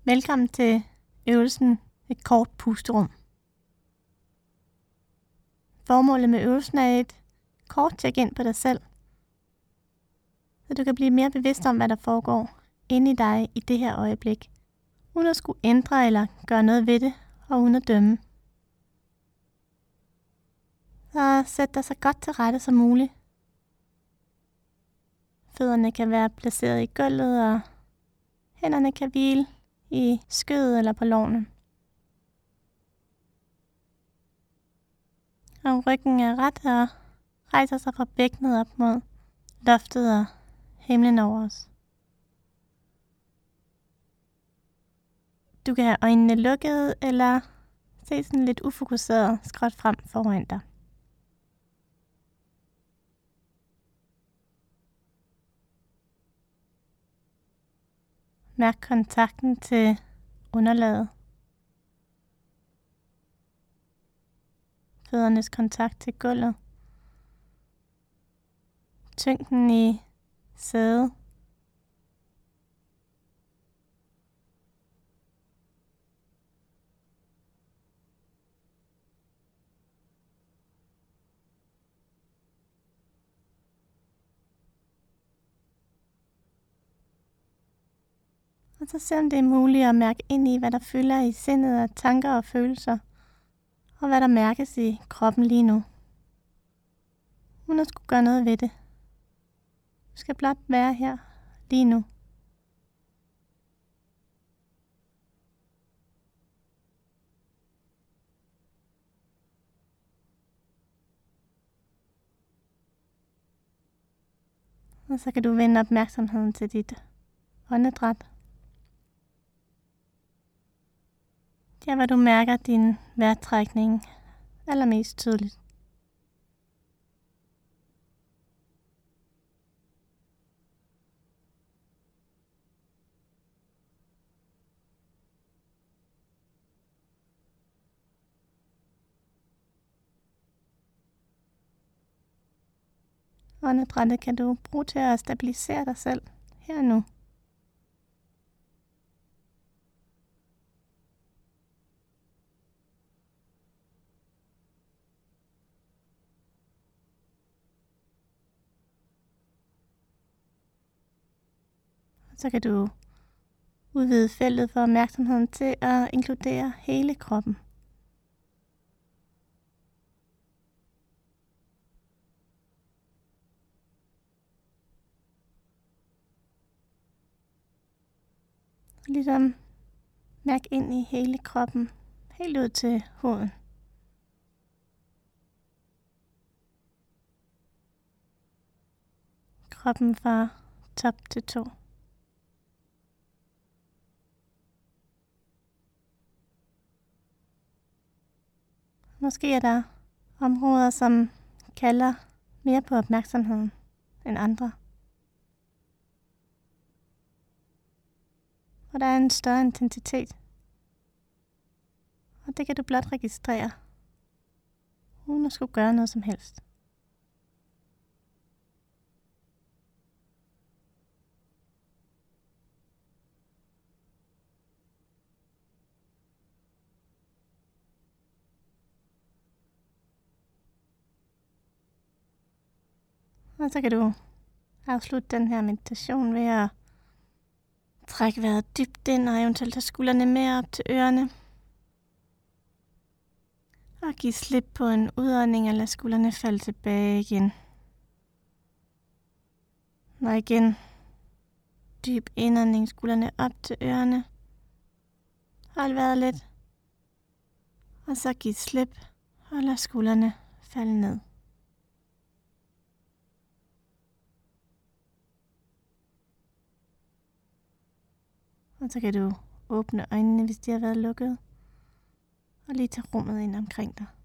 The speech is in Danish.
Velkommen til øvelsen et kort pusterum. Formålet med øvelsen er et kort check-in på dig selv, så du kan blive mere bevidst om, hvad der foregår inde i dig i det her øjeblik, uden at skulle ændre eller gøre noget ved det, og uden at dømme. Så sæt dig så godt til rette som muligt. Fødderne kan være placeret i gulvet, og hænderne kan hvile i skødet eller på lårene. Og ryggen er ret og rejser sig fra bækkenet op mod loftet og himlen over os. Du kan have øjnene lukkede eller se sådan lidt ufokuseret skråt frem foran dig. Mærk kontakten til underlaget. Føddernes kontakt til gulvet. Tyngden i sædet. Og så se om det er muligt at mærke ind i, hvad der fylder i sindet af tanker og følelser, og hvad der mærkes i kroppen lige nu. Uden at skulle gøre noget ved det. Du skal blot være her lige nu. Og så kan du vende opmærksomheden til dit åndedræt. Der hvor du mærker din vejrtrækning allermest tydeligt. Åndedrættet kan du bruge til at stabilisere dig selv her og nu. Så kan du udvide feltet for opmærksomheden til at inkludere hele kroppen. Ligesom mærk ind i hele kroppen, helt ud til huden. Kroppen fra top til tå. Måske er der områder, som kalder mere på opmærksomheden end andre. Og der er en større intensitet. Og det kan du blot registrere, uden at skulle gøre noget som helst. Og så kan du afslutte den her meditation ved at trække vejret dybt ind og eventuelt tage skuldrene med op til ørerne. Og give slip på en udånding og lade skuldrene falde tilbage igen. Og igen dyb indånding, skuldrene op til ørerne. Hold vejret lidt. Og så giv slip og lad skuldrene falde ned. Og så kan du åbne øjnene, hvis de har været lukket. Og lige tage rummet ind omkring dig.